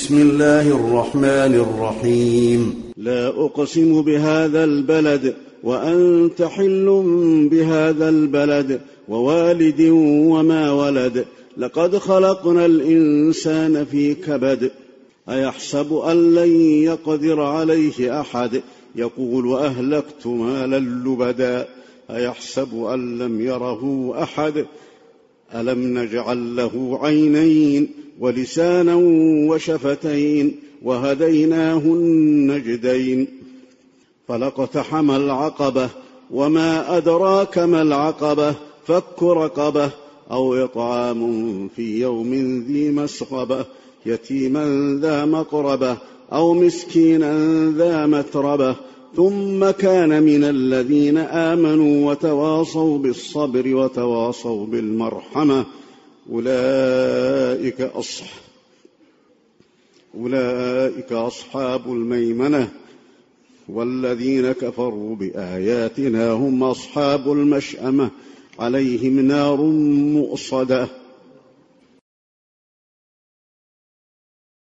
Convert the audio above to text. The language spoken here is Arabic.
بسم الله الرحمن الرحيم. لا أقسم بهذا البلد وأنت حل بهذا البلد ووالد وما ولد لقد خلقنا الإنسان في كبد أيحسب أن لن يقدر عليه أحد يقول أهلكت مالا لبدا أيحسب أن لم يره أحد ألم نجعل له عينين ولسانا وشفتين وهديناه النجدين فلاقتحم العقبة وما أدراك ما العقبة فك رقبة أو إطعام في يوم ذي مسغبة يتيما ذا مقربة أو مسكينا ذا متربة ثم كان من الذين آمنوا وتواصوا بالصبر وتواصوا بالمرحمة أولئك أصحاب الميمنة والذين كفروا بآياتنا هم أصحاب المشأمة عليهم نار مؤصدة